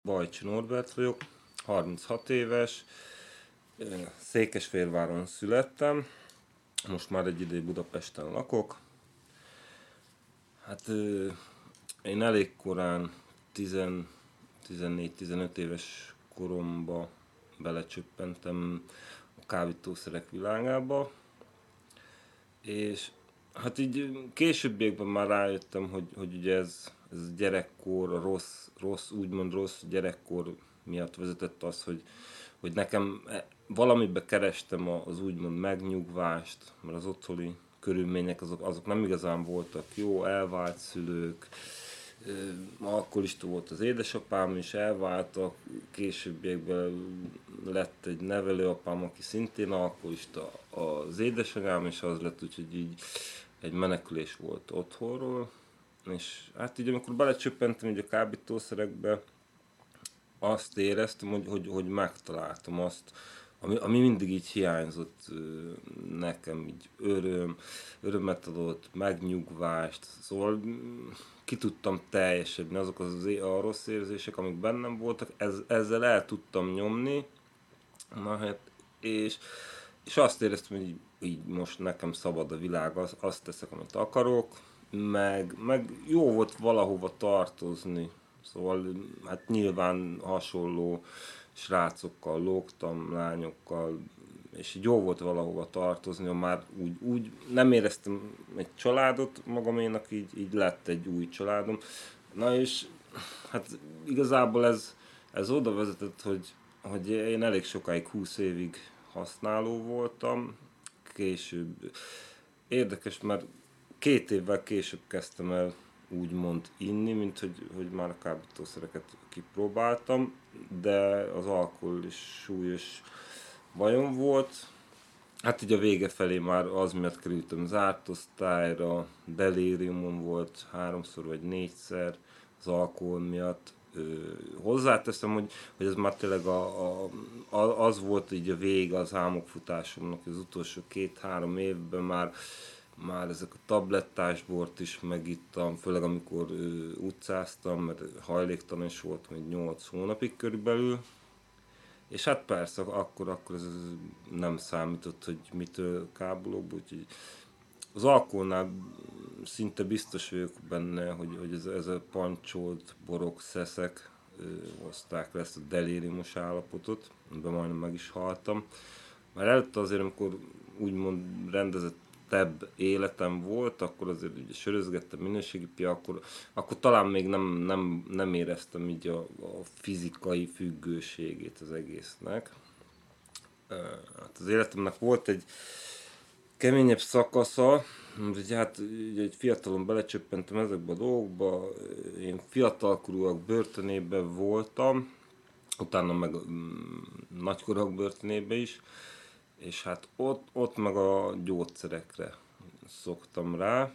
Bajcsi Norbert vagyok, 36 éves, Székesfehérváron születtem, most már egy ideig Budapesten lakok. Hát én elég korán, 14-15 éves koromba belecsöppentem a kábítószerek világába, és hát így későbbiekben már rájöttem, hogy ugye ez gyerekkor, a úgymond rossz gyerekkor miatt vezetett az, hogy nekem valamibe kerestem az úgymond megnyugvást, mert az otthoni körülmények azok nem igazán voltak jó, elvált szülők, alkoholista volt az édesapám is, elváltak, későbbiekben lett egy nevelőapám, aki szintén alkoholista, az édesanyám, és az lett, úgyhogy így egy menekülés volt otthonról, és hát így amikor belecsöppentem így a kábítószerekbe, azt éreztem, hogy megtaláltam azt, ami mindig így hiányzott nekem, így örömet adott, megnyugvást, szóval ki tudtam teljesedni, azok a rossz érzések, amik bennem voltak, ezzel el tudtam nyomni, na hát, és azt éreztem, hogy így most nekem szabad a világ, azt teszek, amit akarok, meg jó volt valahova tartozni. Szóval hát nyilván hasonló srácokkal lógtam, lányokkal, és így jó volt valahova tartozni, ha már úgy nem éreztem egy családot magaménak, így lett egy új családom. Na és hát igazából ez oda vezetett, hogy én elég sokáig, 20 évig használó voltam, később. Érdekes, mert 2 évvel később kezdtem el úgymond inni, mint hogy már a kábítószereket kipróbáltam, de az alkohol is súlyos bajom volt. Hát így a vége felé már az miatt kerültem zárt osztályra, delíriumom volt 3-szor vagy 4-szer az alkohol miatt. Hozzáteszem, hogy ez már tényleg az volt így a vége az álmokfutásomnak, az utolsó 2-3 évben már ezek a tablettás bort is megittam, főleg amikor utcáztam, mert hajléktalan is voltam egy 8 hónapig körülbelül. És hát persze, akkor ez nem számított, hogy mitől kábulok, úgyhogy az alkoholnál szinte biztos vagyok benne, hogy ez a pancsolt borok, szeszek hozták le ezt a delíriumos állapotot, amiben majdnem meg is haltam. Már előtte azért, amikor úgymond rendezettebb életem volt, akkor azért ugye sörözgettem minőségi pia, akkor talán még nem éreztem így a fizikai függőségét az egésznek. Hát az életemnek volt egy keményebb szakasza, ugye hát ugye egy fiatalon belecsöppentem ezekbe a dolgokba, én fiatalkorúak börtönében voltam, utána meg nagykorúak börtönében is, és hát ott meg a gyógyszerekre szoktam rá.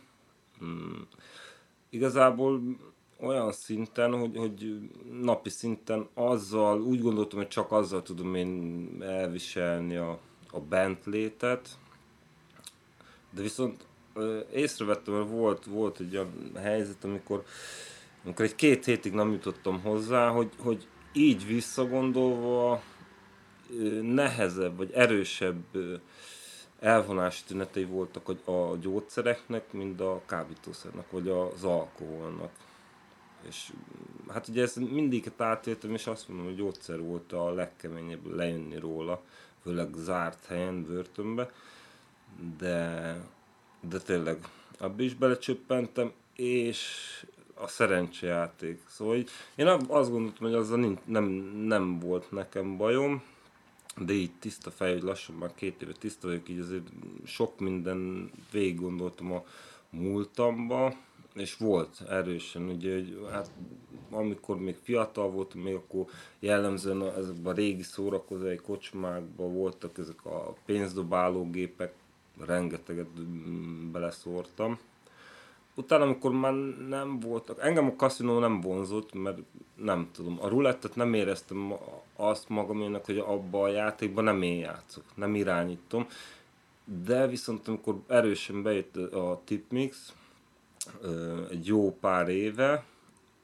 Igazából olyan szinten, hogy napi szinten azzal, úgy gondoltam, hogy csak azzal tudom én elviselni a bentlétet, de viszont észrevettem, hogy volt egy olyan helyzet, amikor egy 2 hétig nem jutottam hozzá, hogy így visszagondolva nehezebb vagy erősebb elvonási tünetei voltak a gyógyszereknek, mint a kábítószernek, vagy az alkoholnak. És hát ugye ezt mindiket átéltem, és azt mondom, hogy a gyógyszer volt a legkeményebb lejönni róla, főleg zárt helyen, börtönbe, de, de tényleg abba is belecsöppentem, és a szerencsejáték. Szóval én azt gondoltam, hogy azzal nem volt nekem bajom, de így tiszta fej, hogy lassan már 2 éve tiszta vagyok, így azért sok minden végig gondoltam a múltamba, és volt erősen, ugye, hogy hát amikor még fiatal voltam, még akkor jellemzően ezekben a régi szórakozói kocsmákban voltak ezek a pénzdobálógépek, rengeteget beleszórtam. Utána, amikor már nem voltak, engem a kaszinó nem vonzott, mert nem tudom, a rulettet nem éreztem azt magaménak, hogy abba a játékban nem én játszok, nem irányítom, de viszont amikor erősen bejött a tipmix, egy jó pár éve,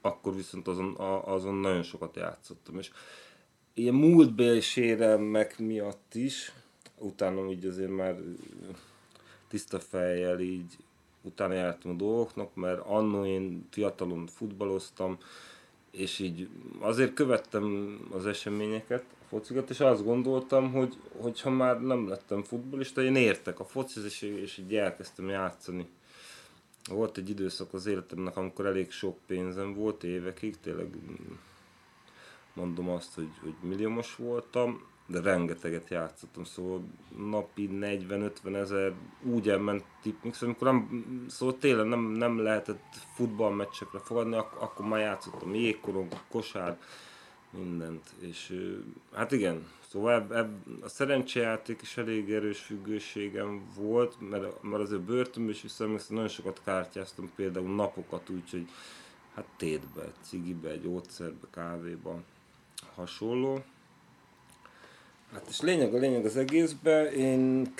akkor viszont azon nagyon sokat játszottam, és ilyen múltbéli sérelmek miatt is, utána így azért már tiszta fejjel így utána jártam a dolgoknak, mert annó én fiatalon futballoztam, és így azért követtem az eseményeket, a focikat, és azt gondoltam, hogy ha már nem lettem futballista, én értek a fociz, és így elkezdtem játszani. Volt egy időszak az életemnek, amikor elég sok pénzem volt évekig, tényleg mondom azt, hogy milliómos voltam, de rengeteget játszottam, szóval napi 40-50 ezer úgy elment tipmix, amikor szóval tényleg nem lehetett futballmeccsekre fogadni, akkor már játszottam jégkorong, kosár, mindent, és hát igen, szóval a szerencsejáték is elég erős függőségem volt, mert azért börtönből is visszaemlékszem, nagyon sokat kártyáztam, például napokat úgy, hogy hát tétbe, cigibe, gyógyszerbe, kávéba, hasonló. Hát és a lényeg az egészben, én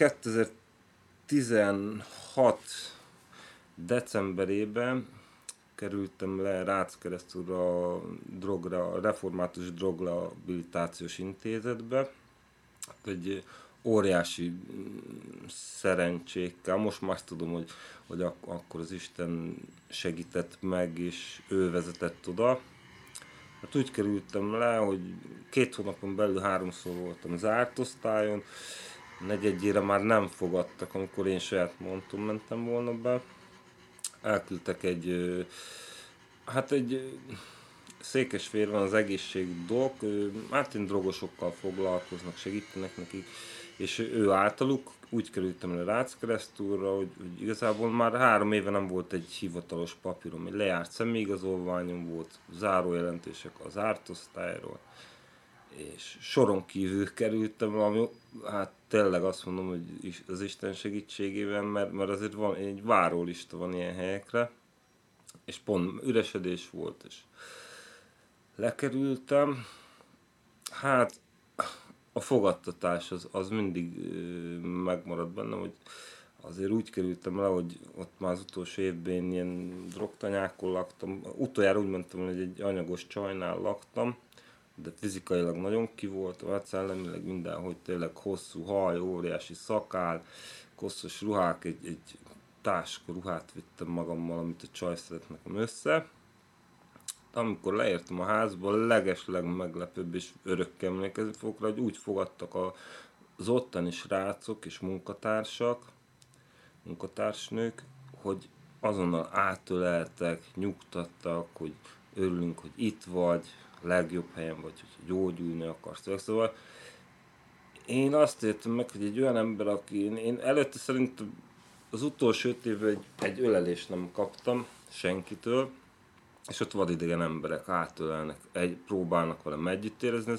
2016 decemberében kerültem le Rácz-Keresztúra a Református Drogrehabilitációs Intézetbe. Egy óriási szerencsékkel, most már azt tudom, hogy akkor az Isten segített meg, és ő vezetett oda. Hát úgy kerültem le, hogy 2 hónapon belül 3-szor voltam zárt osztályon, negyedjére már nem fogadtak, amikor én saját mondatom mentem volna be. Elküldtek egy Székesfehérben az egészségdok, hát én drogosokkal foglalkoznak, segítenek nekik, és ő általuk úgy kerültem le Rácz-Keresztúrra, hogy igazából már 3 éve nem volt egy hivatalos papírom, egy lejárt személyigazolványom volt, zárójelentések az zárt osztályról, és soron kívül kerültem, ami hát tényleg azt mondom, hogy az Isten segítségével, mert azért van egy várólista van ilyen helyekre, és pont üresedés volt, és lekerültem. Hát a fogadtatás az mindig megmaradt bennem, hogy azért úgy kerültem le, hogy ott már az utolsó évben ilyen drogtanyákon laktam. Utoljára úgy mentem, hogy egy anyagos csajnál laktam, de fizikailag nagyon ki voltam, hát szellemileg mindenhogy tényleg hosszú haj, óriási szakál, koszos ruhák, egy táska ruhát vittem magammal, amit a csaj szedett nekem össze. Amikor leértem a házba, a legesleg meglepőbb és örökké emlékezni fogok rá, hogy úgy fogadtak az ottani srácok és munkatársnők, hogy azonnal átöleltek, nyugtattak, hogy örülünk, hogy itt vagy, a legjobb helyen vagy, hogy gyógyulni akarsz. Szóval én azt értem meg, hogy egy olyan ember, aki én előtte szerintem az utolsó 5 évben egy ölelést nem kaptam senkitől, és ott vadidegen emberek átölelnek, próbálnak velem együtt érezni.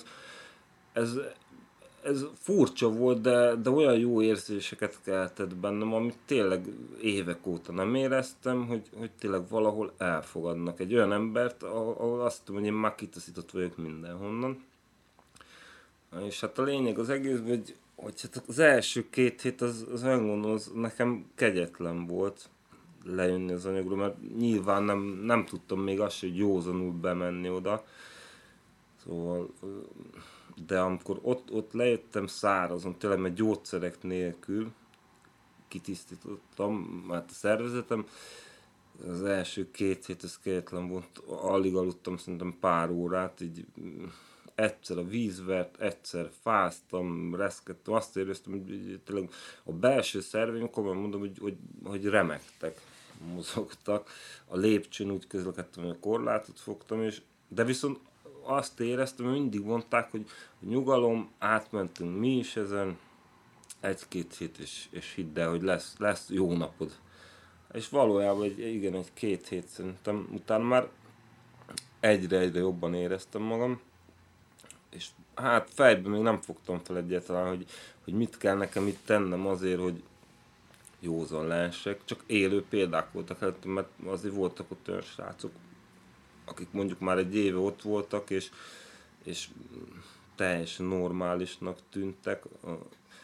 Ez furcsa volt, de olyan jó érzéseket keltett bennem, amit tényleg évek óta nem éreztem, hogy tényleg valahol elfogadnak egy olyan embert, ahol azt tudom, hogy én már kitaszított vagyok mindenhonnan. És hát a lényeg az egészben, hogy hát az első 2 hét az megmondom, az nekem kegyetlen volt lejönni az anyagról, mert nyilván nem tudtam még azt, hogy józanul bemenni oda. Szóval, de amikor ott lejöttem szárazon, tényleg mert gyógyszerek nélkül kitisztítottam, hát a szervezetem, az első 2 hét ez kegyetlen volt, alig aludtam szerintem pár órát, így egyszer a víz vert, egyszer fáztam, reszkedtem, azt éreztem, hogy tényleg a belső szerveim, komolyan mondom, hogy remegtek, mozogtak. A lépcsőn úgy közlekedtem, hogy a korlátot fogtam, de viszont azt éreztem, hogy mindig mondták, hogy nyugalom, átmentünk mi is ezen, 1-2 hét, és hidd el, hogy lesz jó napod. És valójában egy 2 hét szerintem, utána már egyre jobban éreztem magam, és hát fejben még nem fogtam fel egyáltalán, hogy mit kell nekem itt tennem azért, hogy józan lehessek, csak élő példák voltak előttem, mert azért voltak ott olyan srácok, akik mondjuk már egy éve ott voltak, és teljesen normálisnak tűntek,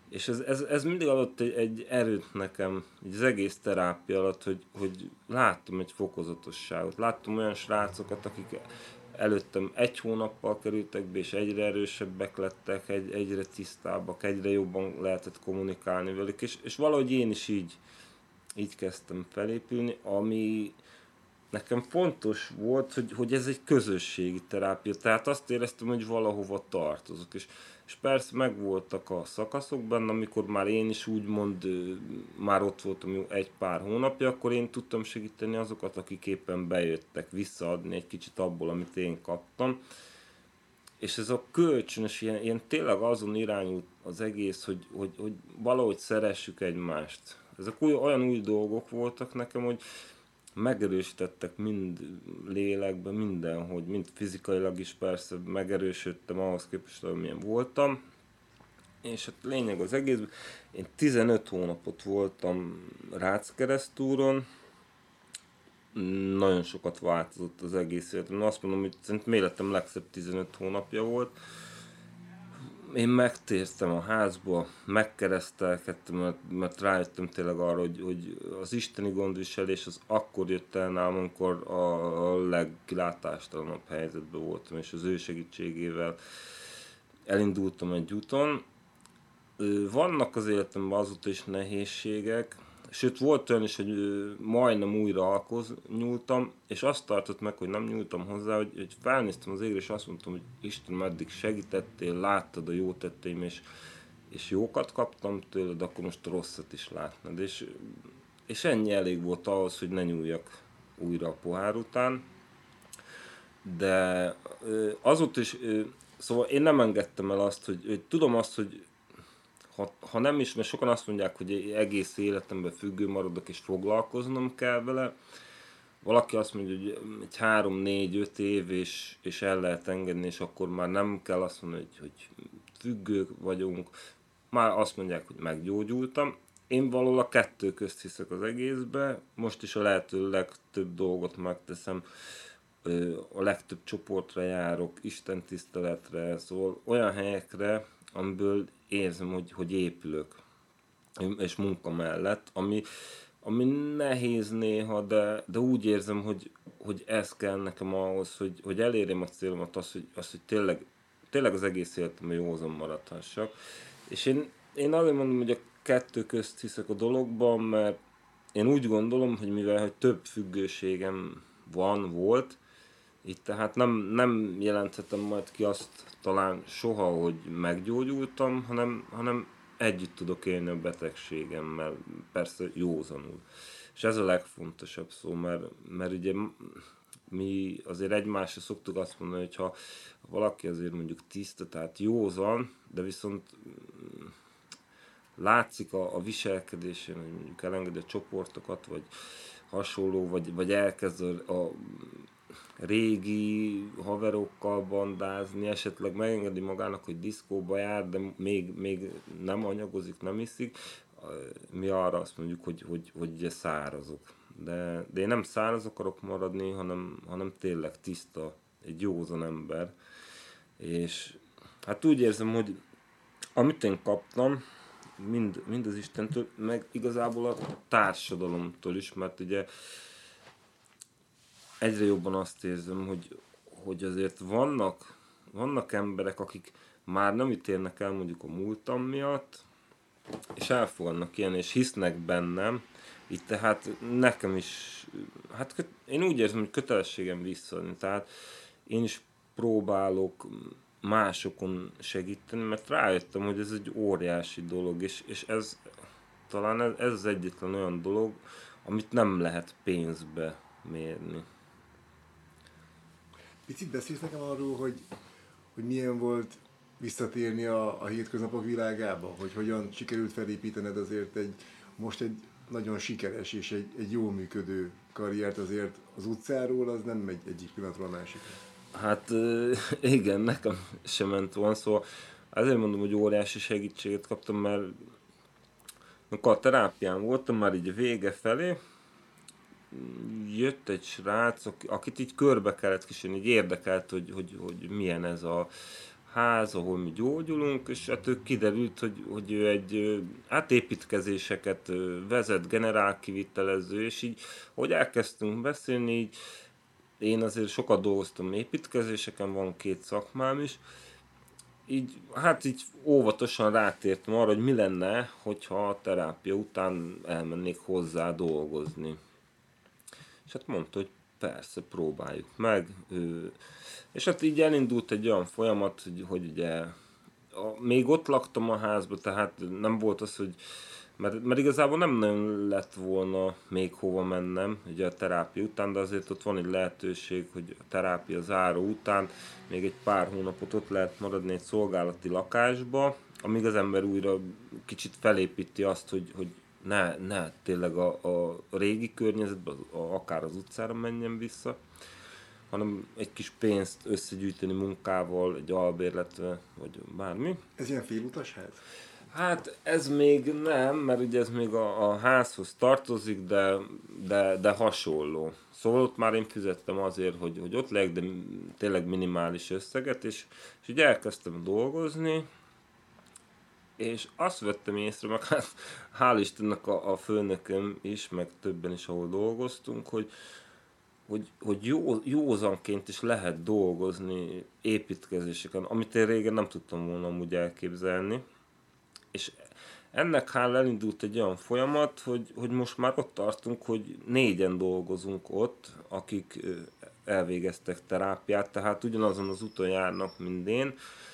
És ez mindig adott egy erőt nekem, így az egész terápia alatt, hogy láttam egy fokozatosságot. Láttam olyan srácokat, akik előttem 1 hónappal kerültek be, és egyre erősebbek lettek, egyre tisztábbak, egyre jobban lehetett kommunikálni velük, és valahogy én is így kezdtem felépülni, ami nekem fontos volt, hogy ez egy közösségi terápia, tehát azt éreztem, hogy valahova tartozok, és persze megvoltak a szakaszok benne, amikor már én is úgymond már ott voltam jó 1 pár hónapja, akkor én tudtam segíteni azokat, akik éppen bejöttek visszaadni egy kicsit abból, amit én kaptam. És ez a kölcsönös, ilyen tényleg azon irányult az egész, hogy valahogy szeressük egymást. Ezek olyan új dolgok voltak nekem, hogy megerősítettek mind lélekben, mindenhogy, mind fizikailag is persze megerősödtem ahhoz képest, amilyen voltam. És hát lényeg az egészben, én 15 hónapot voltam Ráckeresztúron, nagyon sokat változott az egész életem. Azt mondom, hogy szerintem életem legszebb 15 hónapja volt. Én megtértem a házba, megkeresztelkedtem, mert rájöttem tényleg arra, hogy az isteni gondviselés az akkor jött el nálam, amikor a legkilátástalanabb helyzetben voltam, és az ő segítségével elindultam egy úton. Vannak az életemben azóta is nehézségek, sőt volt olyan is, hogy majdnem újra nyúltam, és azt tartott meg, hogy nem nyúltam hozzá, hogy felnéztem az égre, és azt mondtam, hogy Istenem, eddig segítettél, láttad a jó tetteim, és jókat kaptam tőled, akkor most rosszat is látnád. És ennyi elég volt ahhoz, hogy ne nyúljak újra a pohár után. De azóta is, szóval én nem engedtem el azt, hogy tudom azt, hogy ha nem is, mert sokan azt mondják, hogy egész életemben függő maradok, és foglalkoznom kell vele. Valaki azt mondja, hogy egy 3-4-5 év, és el lehet engedni, és akkor már nem kell azt mondani, hogy függők vagyunk. Már azt mondják, hogy meggyógyultam. Én valahol a kettő közt hiszek az egészbe. Most is a lehető legtöbb dolgot megteszem. A legtöbb csoportra járok, istentiszteletre, szóval olyan helyekre, amiből érzem, hogy épülök, és munka mellett, ami nehéz néha, de úgy érzem, hogy ez kell nekem ahhoz, hogy elérjem a célomat, hogy tényleg az egész életemben józan maradhassak. És én azért mondom, hogy a kettő közt hiszek a dologban, mert én úgy gondolom, hogy mivel hogy több függőségem volt, így tehát nem jelenthetem majd ki azt talán soha, hogy meggyógyultam, hanem együtt tudok élni a betegségemmel, persze józanul. És ez a legfontosabb szó, mert ugye mi azért egymásra szoktuk azt mondani, hogy ha valaki azért mondjuk tiszta, tehát józan, de viszont látszik a viselkedésén, hogy mondjuk elengedi a csoportokat, vagy hasonló, vagy elkezd a régi haverokkal bandázni, esetleg megengedi magának, hogy diszkóba jár, de még nem anyagozik, nem iszik, mi arra azt mondjuk, hogy ugye szárazok. De én nem száraz akarok maradni, hanem tényleg tiszta, egy józan ember. És hát úgy érzem, hogy amit én kaptam, mind az Istentől, meg igazából a társadalomtól is, mert ugye egyre jobban azt érzem, hogy azért vannak emberek, akik már nem ítélnek el mondjuk a múltam miatt, és elfogadnak ilyen, és hisznek bennem, így tehát nekem is, hát én úgy érzem, hogy kötelességem visszaadni, tehát én is próbálok másokon segíteni, mert rájöttem, hogy ez egy óriási dolog, és ez talán ez az egyetlen olyan dolog, amit nem lehet pénzbe mérni. Picit beszélsz nekem arról, hogy milyen volt visszatérni a hétköznapok világába? Hogy hogyan sikerült felépítened azért most egy nagyon sikeres és egy jól működő karriert azért az utcáról, az nem megy egyik pillanatról a másikra. Hát igen, nekem sem ment volna, szóval azért mondom, hogy óriási segítséget kaptam, mert amikor a terápián voltam, már így vége felé, jött egy srác, akit így körbe kellett kísérni, így érdekelt, hogy milyen ez a ház, ahol mi gyógyulunk, és hát kiderült, hogy ő egy építkezéseket vezet, generál kivitelező, és így, hogy elkezdtünk beszélni, így én azért sokat dolgoztam építkezéseken, van 2 szakmám is, így óvatosan rátértem arra, hogy mi lenne, hogyha a terápia után elmennék hozzá dolgozni. És hát mondta, hogy persze, próbáljuk meg. És hát így elindult egy olyan folyamat, hogy ugye még ott laktam a házban, tehát nem volt az, hogy mert igazából nem nagyon lett volna még hova mennem, ugye a terápia után, de azért ott van egy lehetőség, hogy a terápia záró után még egy pár hónapot ott lehet maradni egy szolgálati lakásba, amíg az ember újra kicsit felépíti azt, hogy ne tényleg a régi környezetben, akár az utcára menjen vissza, hanem egy kis pénzt összegyűjteni munkával, egy albérletre, vagy bármi. Ez ilyen félutas ház? Hát ez még nem, mert ugye ez még a házhoz tartozik, de hasonló. Szóval ott már én fizettem azért, hogy ott legyek, de tényleg minimális összeget, és így elkezdtem dolgozni, és azt vettem észre, meg hát hál' Istennek a főnököm is, meg többen is, ahol dolgoztunk, hogy józanként is lehet dolgozni építkezéseken, amit én régen nem tudtam volna amúgy elképzelni. És ennek hála elindult egy olyan folyamat, hogy most már ott tartunk, hogy 4-en dolgozunk ott, akik elvégeztek terápiát, tehát ugyanazon az úton járnak, mint én.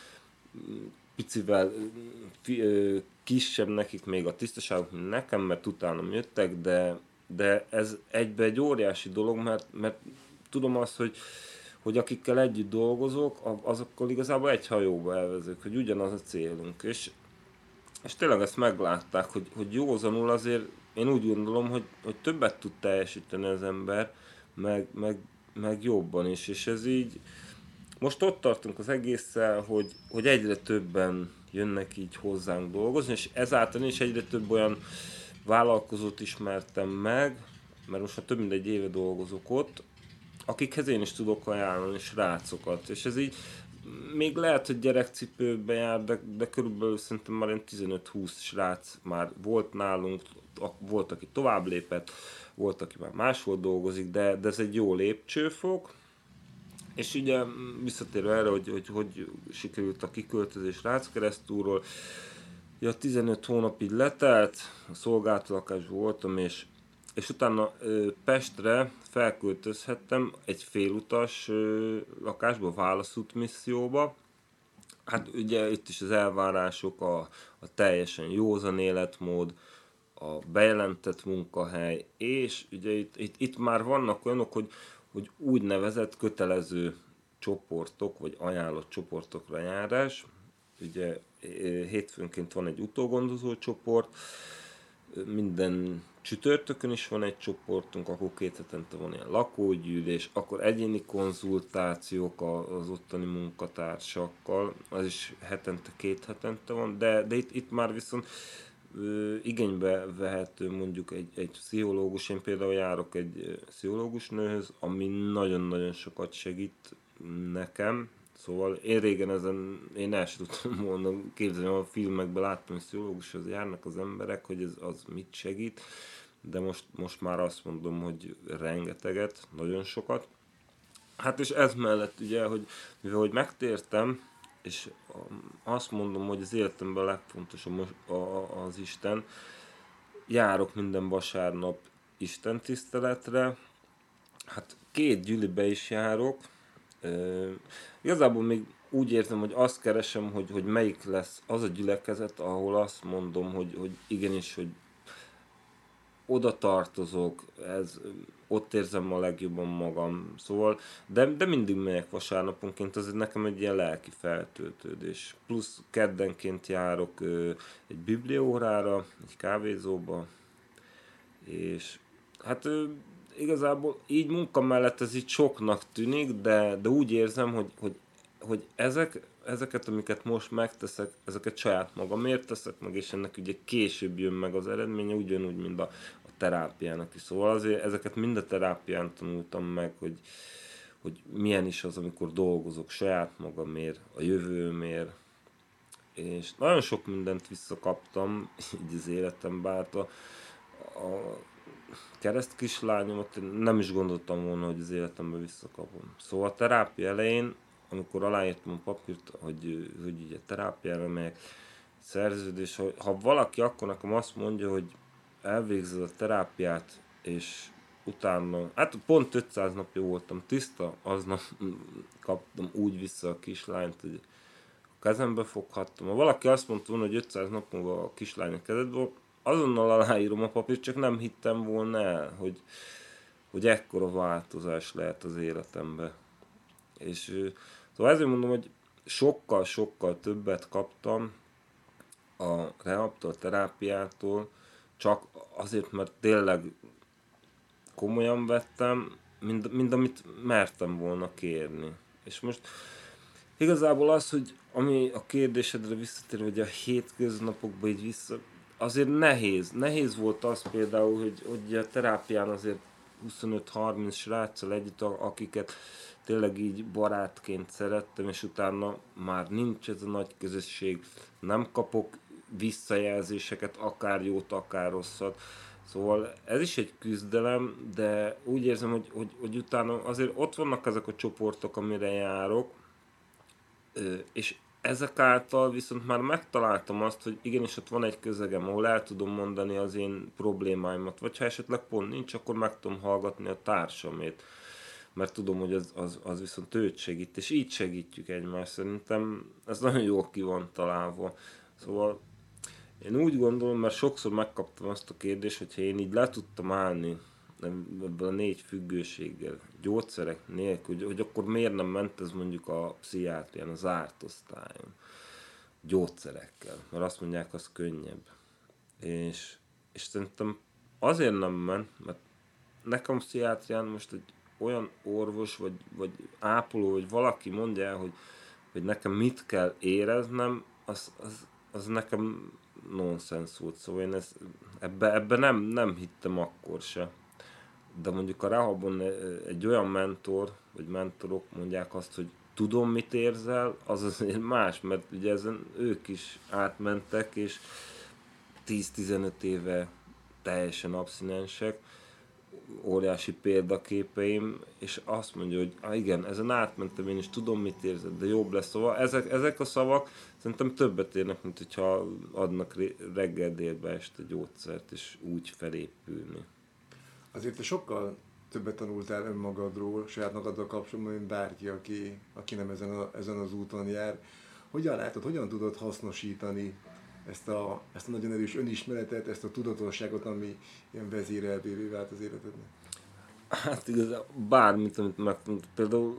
Picivel kisebb nekik még a tisztaságuk, mint nekem, mert utánam jöttek, de ez egybe egy óriási dolog, mert tudom azt, hogy akikkel együtt dolgozok, azokkal igazából egy hajóba elvezők, hogy ugyanaz a célunk. És tényleg ezt meglátták, hogy józanul azért én úgy gondolom, hogy többet tud teljesíteni az ember, meg jobban is. És ez így, most ott tartunk az egésszel, hogy egyre többen jönnek így hozzánk dolgozni, és ezáltal is egyre több olyan vállalkozót ismertem meg, mert most már több mint egy éve dolgozok ott, akikhez én is tudok ajánlani srácokat, és ez így még lehet, hogy gyerekcipőbe jár, de körülbelül szerintem már 15-20 srác már volt nálunk, volt, aki tovább lépett, volt, aki már máshol dolgozik, de ez egy jó lépcsőfok. És ugye visszatérve erre, hogy sikerült a kiköltözés Ráckeresztúról, ja, 15 hónap így letelt, a szolgáltatásban voltam, és utána Pestre felköltözhettem egy félutas lakásba, válaszút misszióba. Hát ugye itt is az elvárások, a teljesen józan életmód, a bejelentett munkahely, és ugye itt már vannak olyanok, hogy úgynevezett kötelező csoportok, vagy ajánlott csoportokra járás. Ugye hétfőnként van egy utógondozó csoport, minden csütörtökön is van egy csoportunk, akkor 2 hetente van ilyen lakógyűlés, akkor egyéni konzultációk az ottani munkatársakkal, az is hetente, 2 hetente van, de itt már viszont igénybe vehető mondjuk egy pszichológus, én például járok egy pszichológus nőhöz, ami nagyon-nagyon sokat segít nekem. Szóval én régen én el sem tudtam volna képzelni, a filmekben láttam, hogy pszichológushoz járnak az emberek, hogy az mit segít, de most már azt mondom, hogy rengeteget, nagyon sokat. Hát és ez mellett ugye, mivel hogy megtértem, és azt mondom, hogy az életemben a legfontosabb az Isten, járok minden vasárnap istentiszteletre, hát 2 gyülibe is járok, igazából még úgy érzem, hogy azt keresem, hogy melyik lesz az a gyülekezet, ahol azt mondom, hogy igenis, hogy oda tartozok, ott érzem a legjobban magam, szóval, de mindig megyek vasárnaponként, az nekem egy ilyen lelki feltöltődés. Plusz keddenként járok egy bibliaórára, egy kávézóba, és hát igazából így munka mellett ez így soknak tűnik, de úgy érzem, hogy ezeket, amiket most megteszek, ezeket saját magamért teszek meg, és ennek ugye később jön meg az eredménye, ugyanúgy, mint a terápiának is. Szóval azért ezeket mind a terápián tanultam meg, hogy milyen is az, amikor dolgozok saját magamért, a jövőmért, és nagyon sok mindent visszakaptam így az életemben, hát a kereszt kislányomat nem is gondoltam volna, hogy az életemben visszakapom. Szóval a terápia elején, amikor aláírtam a papírt, hogy ugye terápiára megyek, szerződés, ha valaki akkor nekem azt mondja, hogy elvégzed a terápiát, és utána, hát pont 500 napja voltam tiszta, aznap kaptam úgy vissza a kislányt, hogy a kezembe foghattam. Ha valaki azt mondta volna, hogy 500 nap múlva a kislány a kezedbe, azonnal aláírom a papírt, csak nem hittem volna el, hogy ekkora változás lehet az életemben. És szóval ezért mondom, hogy sokkal többet kaptam a rehabtól, a terápiától, csak azért, mert tényleg komolyan vettem, mind amit mertem volna kérni. És most igazából az, hogy ami a kérdésedre visszatér, hogy a hétköznapokban így vissza, azért nehéz volt az például, hogy a terápián azért 25-30 sráccal együtt, akiket tényleg így barátként szerettem, és utána már nincs ez a nagy közösség, nem kapok visszajelzéseket, akár jót, akár rosszat. Szóval ez is egy küzdelem, de úgy érzem, hogy utána azért ott vannak ezek a csoportok, amire járok, és ezek által viszont már megtaláltam azt, hogy igenis ott van egy közegem, ahol el tudom mondani az én problémáimat, vagy ha esetleg pont nincs, akkor meg tudom hallgatni a társamét, mert tudom, hogy az viszont őt segít, és így segítjük egymást. Szerintem ez nagyon jól ki van találva. Szóval én úgy gondolom, mert sokszor megkaptam azt a kérdést, hogyha én így le tudtam állni ebből a 4 függőséggel, gyógyszerek nélkül, hogy akkor miért nem ment ez mondjuk a pszichiátrián, az zárt osztályon, gyógyszerekkel, mert azt mondják, az könnyebb. És szerintem azért nem ment, mert nekem pszichiátrián most egy olyan orvos, vagy ápoló, vagy valaki mondja el, hogy nekem mit kell éreznem, az nekem nonsens volt, szóval én ebbe nem hittem akkor se. De mondjuk a rehabon egy olyan mentor, vagy mentorok mondják azt, hogy tudom, mit érzel, az azért más, mert ugye ezen ők is átmentek, és 10-15 éve teljesen abszinensek, óriási példaképeim, és azt mondja, hogy igen, ezen átmentem én is, tudom, mit érzed, de jobb lesz. Szóval ezek a szavak szerintem többet érnek, mint hogyha adnak reggel, délbe, este gyógyszert, és úgy felépülni. Azért te sokkal többet tanultál önmagadról, saját magaddal kapcsolatban, mint bárki, aki nem ezen az úton jár. Hogyan látod, hogyan tudod hasznosítani ezt a nagyon erős önismeretet, ezt a tudatosságot, ami ilyen vezérelvévé vált az életednek? Hát igazából bármit, amit megtanultam, például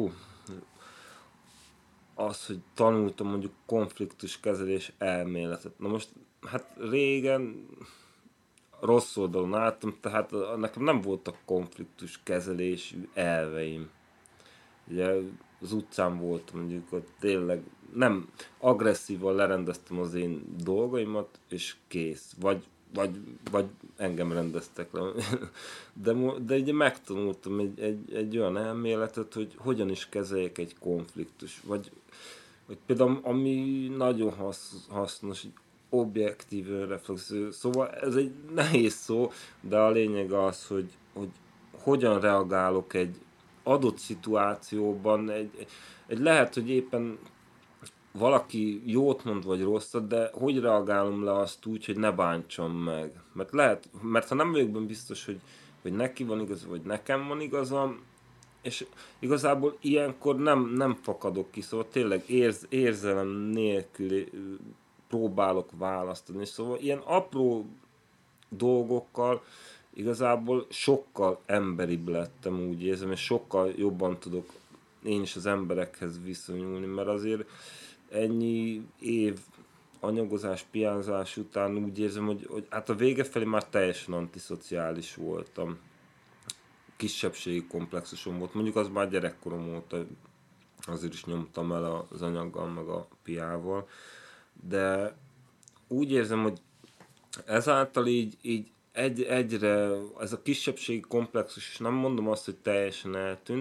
az, hogy tanultam mondjuk konfliktuskezelés elméletet. Na most, hát régen rossz oldalon álltam, tehát nekem nem voltak konfliktuskezelésű elveim. Ugye az utcán voltam, mondjuk ott tényleg nem agresszívan lerendeztem az én dolgaimat, és kész. Vagy engem rendeztek le. De ugye megtanultam egy olyan elméletet, hogy hogyan is kezeljek egy konfliktus. Vagy például, ami nagyon hasznos, objektív önreflexió. Szóval ez egy nehéz szó, de a lényeg az, hogy hogyan reagálok egy adott szituációban, egy lehet, hogy éppen valaki jót mond vagy rosszat, de hogy reagálom le azt úgy, hogy ne bántsam meg. Mert ha nem vagyok benne biztos, hogy neki van igaza, vagy nekem van igazam, és igazából ilyenkor nem fakadok ki, szóval tényleg érzelem nélkül próbálok választani. Szóval ilyen apró dolgokkal igazából sokkal emberibb lettem, úgy érzem, és sokkal jobban tudok én is az emberekhez viszonyulni, mert azért ennyi év anyagozás, piánzás után úgy érzem, hogy hát a vége felé már teljesen antiszociális voltam. Kisebbségi komplexusom volt, mondjuk az már gyerekkorom óta, azért is nyomtam el az anyaggal, meg a piával, de úgy érzem, hogy ezáltal így egyre ez a kisebbségi komplexus, és nem mondom azt, hogy teljesen eltűnt,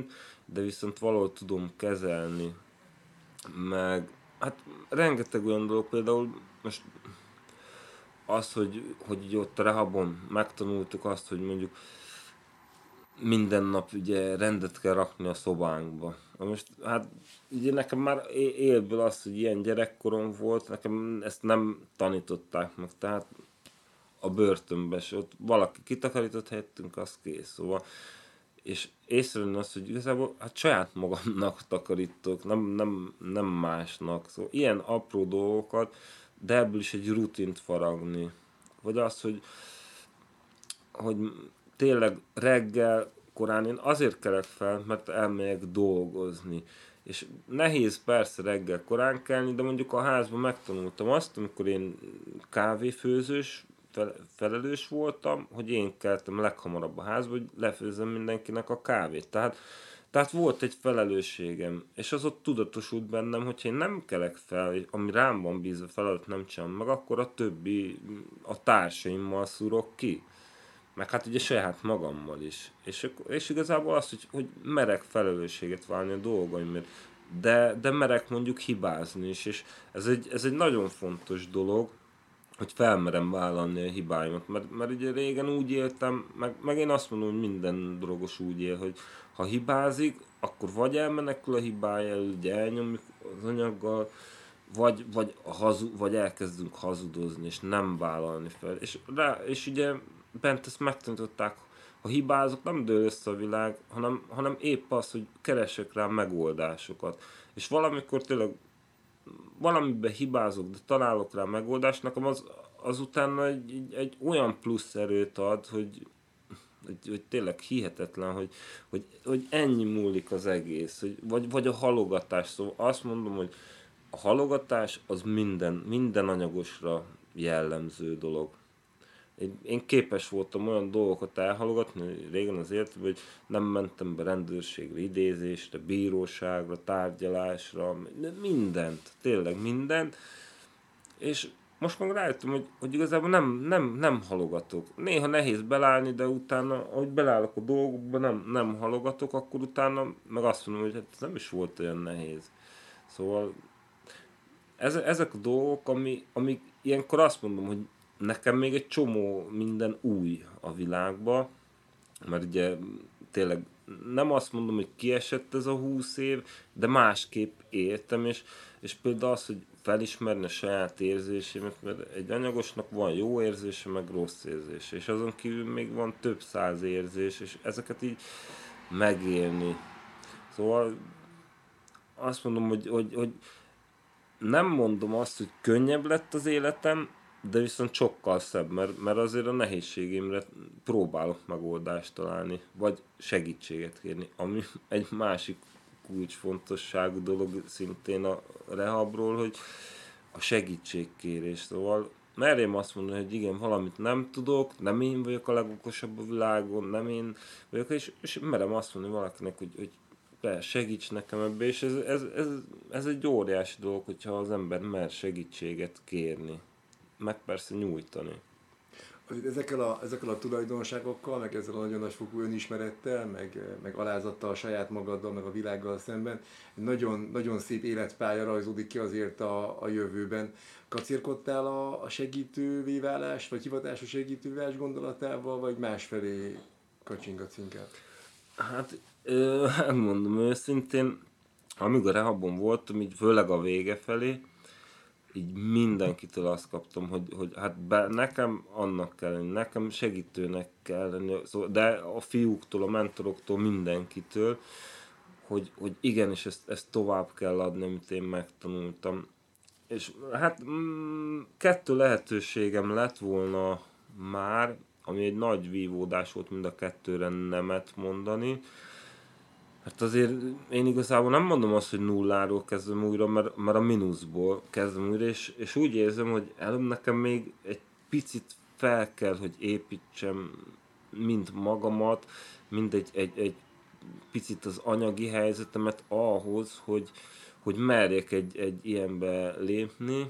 de viszont valahol tudom kezelni. Meg hát rengeteg olyan dolog, például most az, hogy így ott a rehabon megtanultuk azt, hogy mondjuk minden nap ugye rendet kell rakni a szobánkba. Most hát ugye nekem már élből az, hogy ilyen gyerekkorom volt, nekem ezt nem tanították meg, tehát a börtönbe, és ott valaki kitakarított helyettünk, az kész, szóval és észrevenni azt, hogy igazából hát saját magamnak takarítok, nem másnak, szóval ilyen apró dolgokat, de ebből is egy rutint faragni. Vagy az, hogy tényleg reggel korán én azért kelek fel, mert elmegyek dolgozni. És nehéz persze reggel korán kelni, de mondjuk a házban megtanultam azt, amikor én kávéfőzős felelős voltam, hogy én keltem leghamarabb a házba, hogy lefőzzem mindenkinek a kávét. Tehát volt egy felelősségem, és az ott tudatosult bennem, hogyha én nem kelek fel, ami rám van bízva feladat nem csinálom meg, akkor a többi, a társaimmal szúrok ki. Meg hát ugye saját magammal is. És igazából az, hogy merek felelősséget válni a dolgaimért, de merek mondjuk hibázni is, és ez egy nagyon fontos dolog, hogy felmerem vállalni a hibáimat, mert ugye régen úgy éltem, meg én azt mondom, hogy minden drogos úgy él, hogy ha hibázik, akkor vagy elmenekül a hibája elől, ugye elnyomjuk az anyaggal, vagy elkezdünk hazudozni, és nem vállalni fel. És ugye bent ezt megtanították, ha hibázok, nem dől össze a világ, hanem épp az, hogy keresek rá megoldásokat. És valamikor tényleg valamiben hibázok, de találok rá megoldást, nekem az utána egy olyan plusz erőt ad, hogy tényleg hihetetlen, hogy ennyi múlik az egész, vagy a halogatás. Szóval azt mondom, hogy a halogatás az minden anyagosra jellemző dolog. Én képes voltam olyan dolgokat elhalogatni régen az életben, hogy nem mentem be rendőrségre, idézésre, bíróságra, tárgyalásra, mindent, tényleg mindent, és most meg rájöttem, hogy igazából nem halogatok. Néha nehéz belállni, de utána, ahogy belállok a dolgokba, nem halogatok, akkor utána meg azt mondom, hogy hát ez nem is volt olyan nehéz. Szóval ezek a dolgok, amik ilyenkor azt mondom, hogy nekem még egy csomó minden új a világban, mert ugye tényleg nem azt mondom, hogy kiesett ez a 20 év, de másképp éltem, és például az, hogy felismerni a saját érzésémet, mert egy anyagosnak van jó érzése, meg rossz érzése, és azon kívül még van több száz érzés, és ezeket így megélni. Szóval azt mondom, hogy nem mondom azt, hogy könnyebb lett az életem, de viszont sokkal szebb, mert azért a nehézségeimre próbálok megoldást találni, vagy segítséget kérni, ami egy másik kulcsfontosságú dolog szintén a rehabról, hogy a segítségkérés. Szóval merjem azt mondani, hogy igen, valamit nem tudok, nem én vagyok a legokosabb a világon, nem én vagyok, és merem azt mondani valakinek, hogy segíts nekem ebbe, és ez egy óriási dolog, hogyha az ember mer segítséget kérni, meg persze nyújtani. Ezekkel a tulajdonságokkal, meg ezzel a nagyon nagyfokú önismerettel, meg alázattal saját magaddal, meg a világgal szemben, nagyon, nagyon szép életpálya rajzódik ki azért a jövőben. Kacérkodtál a segítővé válás, vagy hivatásos segítővé válás gondolatával, vagy másfelé kacsingatsz inkább? Hát, mondom őszintén, amíg a rehabon voltam, így főleg a vége felé, így mindenkitől azt kaptam, hogy hát nekem annak kell lenni, nekem segítőnek kell lenni, szóval, de a fiúktól, a mentoroktól, mindenkitől, hogy igenis ezt tovább kell adni, amit én megtanultam. És hát 2 lehetőségem lett volna már, ami egy nagy vívódás volt mind a 2-re nemet mondani. Hát azért én igazából nem mondom azt, hogy nulláról kezdem újra, mert a mínuszból kezdem újra, és úgy érzem, hogy előbb nekem még egy picit fel kell, hogy építsem mind magamat, mind egy picit az anyagi helyzetemet ahhoz, hogy merjek egy ilyenbe lépni,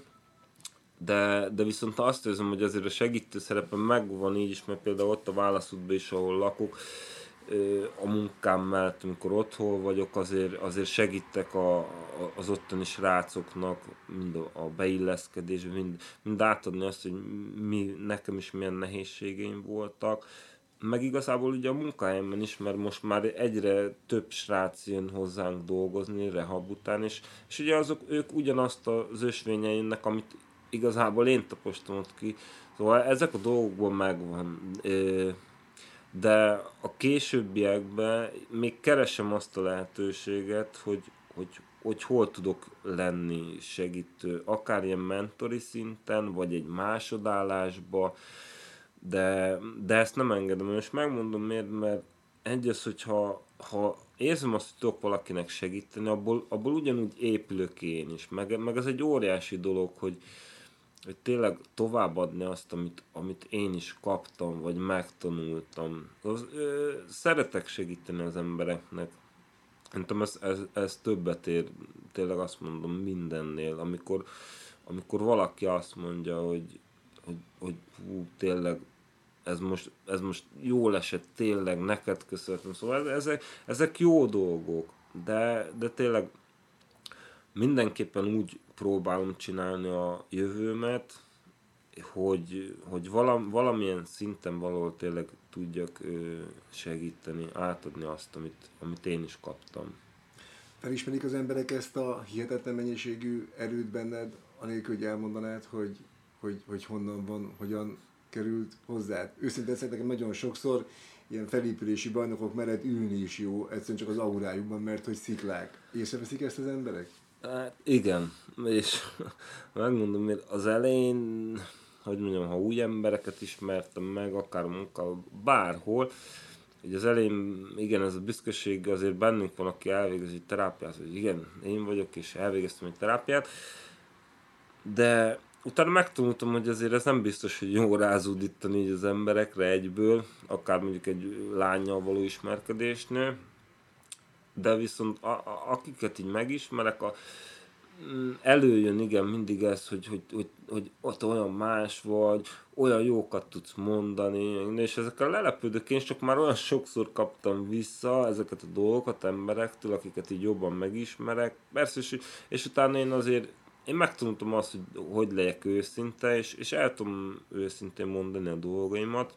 de viszont azt érzem, hogy azért a segítő szerepem megvan így is, mert például ott a Válaszútban is, ahol lakok, a munkám mellett, amikor otthon vagyok, azért segítek az ottani srácoknak, mind a beilleszkedésben, mind átadni azt, hogy nekem is milyen nehézségeim voltak. Meg igazából ugye a munkahelyemen is, mert most már egyre több srác jön hozzánk dolgozni rehab után, és ugye ők ugyanazt az ösvényen jönnek, amit igazából én tapostam ott ki. Szóval ezek a dolgokban megvan. De a későbbiekben még keresem azt a lehetőséget, hogy hol tudok lenni segítő, akár ilyen mentori szinten, vagy egy másodállásba, de ezt nem engedem. És megmondom miért, mert egy az, hogyha érzem azt, hogy tudok valakinek segíteni, abból ugyanúgy épülök én is. Meg ez egy óriási dolog, hogy tényleg továbbadni azt, amit én is kaptam, vagy megtanultam. Szeretek segíteni az embereknek. Szerintem ez többet ér, tényleg azt mondom, mindennél, amikor valaki azt mondja, hogy hú, tényleg ez most jól esett, tényleg neked köszönhetem. Szóval ezek jó dolgok, de tényleg mindenképpen úgy próbálom csinálni a jövőmet, hogy valamilyen szinten valahol tényleg tudjak segíteni, átadni azt, amit én is kaptam. Felismerik az emberek ezt a hihetetlen mennyiségű erőt benned, anélkül, hogy elmondanád, hogy honnan van, hogyan került hozzád. Őszintén szerintem nagyon sokszor ilyen felépülési bajnokok mellett ülni is jó, egyszerűen csak az aurájukban, mert hogy sziklák. Észreveszik ezt az emberek? Hát igen, és megmondom, hogy az elején, hogy mondjam, ha új embereket ismertem meg, akár munkában, bárhol, hogy az elején, igen, ez a büszkeség azért bennünk van, aki elvégez egy terápiát, hogy igen, én vagyok, és elvégeztem egy terápiát, de utána megtanultam, hogy azért ez nem biztos, hogy jó rázúdítani így az emberekre egyből, akár mondjuk egy lánnyal való ismerkedésnél, de viszont akiket így megismerek, előjön igen mindig ez, hogy ott olyan más vagy, olyan jókat tudsz mondani, és ezekkel lelepődök, én csak már olyan sokszor kaptam vissza ezeket a dolgokat emberektől, akiket így jobban megismerek, persze, és utána én megtanultam azt, hogy legyek őszinte, és el tudom őszintén mondani a dolgaimat,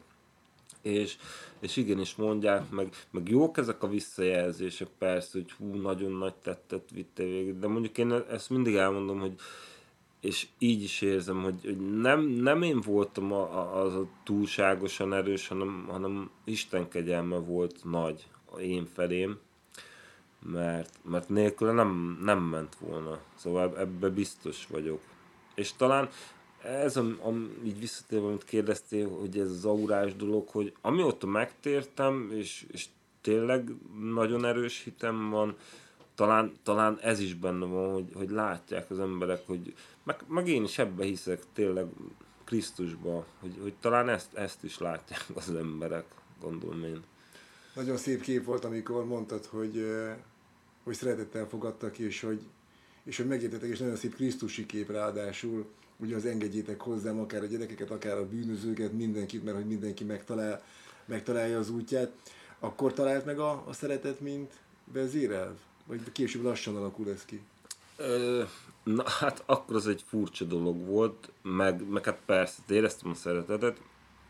és igenis mondják, meg jók ezek a visszajelzések, persze, hogy hú, nagyon nagy tettet vittél végig, de mondjuk én ezt mindig elmondom, hogy és így is érzem, hogy nem én voltam az a túlságosan erős, hanem Isten kegyelme volt nagy én felém, mert nélküle nem ment volna. Szóval ebbe biztos vagyok. És talán ez, így visszatérve, amit kérdeztél, hogy ez az aurás dolog, hogy amióta megtértem, és tényleg nagyon erős hitem van, talán ez is benne van, hogy látják az emberek, hogy meg én is ebbe hiszek tényleg Krisztusba, hogy talán ezt is látják az emberek, gondolom én. Nagyon szép kép volt, amikor mondtad, hogy szeretettel fogadtak, és hogy megértettek, és nagyon szép krisztusi kép ráadásul, ugye az engedjétek hozzám, akár a gyerekeket, akár a bűnözőket, mindenkit, mert hogy mindenki megtalálja az útját. Akkor talált meg a szeretet, mint vezérelv? Vagy később lassan alakul ez ki? Na hát akkor az egy furcsa dolog volt, meg hát persze éreztem a szeretetet,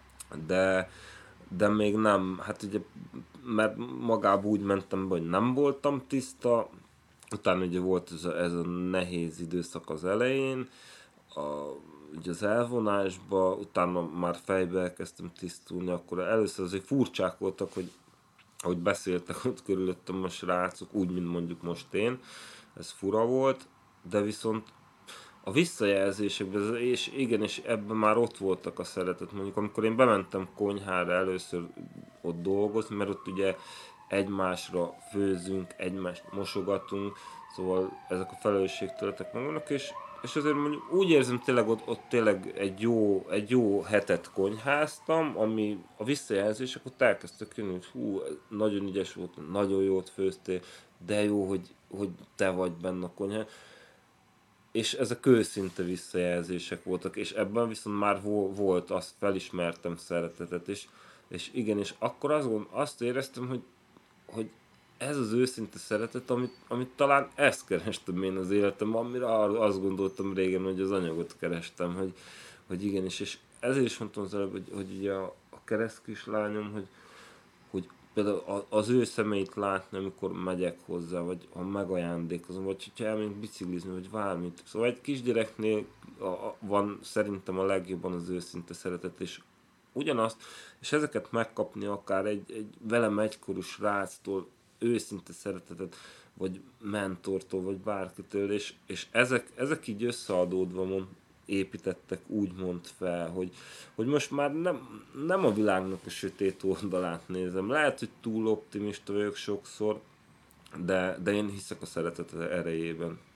de még nem, hát ugye, mert magába úgy mentem be, hogy nem voltam tiszta, utána ugye volt ez a nehéz időszak az elején, ugye az elvonásba, utána már fejbe elkezdtem tisztulni, akkor először azért furcsák voltak, hogy beszéltek ott körülöttem a srácok, úgy, mint mondjuk most én, ez fura volt, de viszont a visszajelzésekben, és igen, és ebben már ott voltak a szeretet. Mondjuk amikor én bementem konyhára először ott dolgozni, mert ott ugye egymásra főzünk, egymást mosogatunk, szóval ezek a felelősségtörletek megvannak, és azért mondjuk úgy érzem tényleg ott tényleg egy jó hetet konyháztam, ami a visszajelzések ott elkezdtek jönni, hogy hú, nagyon ügyes volt, nagyon jót főztél, de jó, hogy te vagy benne a konyhán. És ezek őszinte visszajelzések voltak, és ebben viszont már volt, azt felismertem szeretetet, És igen, és akkor azt éreztem, hogy ez az őszinte szeretet, amit talán ezt kerestem én az életemben, amire azt gondoltam régen, hogy az anyagot kerestem, hogy igenis, és ezért is mondtam az előbb, hogy ugye a kereszt kislányom, hogy például az ő szemeit látni, amikor megyek hozzá, vagy ha megajándékozom, vagy hogyha elmegyünk biciklizni, vagy bármit. Szóval egy kisgyereknél van szerintem a legjobban az őszinte szeretet, és ugyanazt, és ezeket megkapni akár egy velem egykorú sráctól őszinte szeretetet, vagy mentortól, vagy bárkitől, és ezek így összeadódva építettek úgymond fel, hogy most már nem a világnak a sötét oldalát nézem. Lehet, hogy túl optimista vagyok sokszor, de én hiszek a szeretet erejében.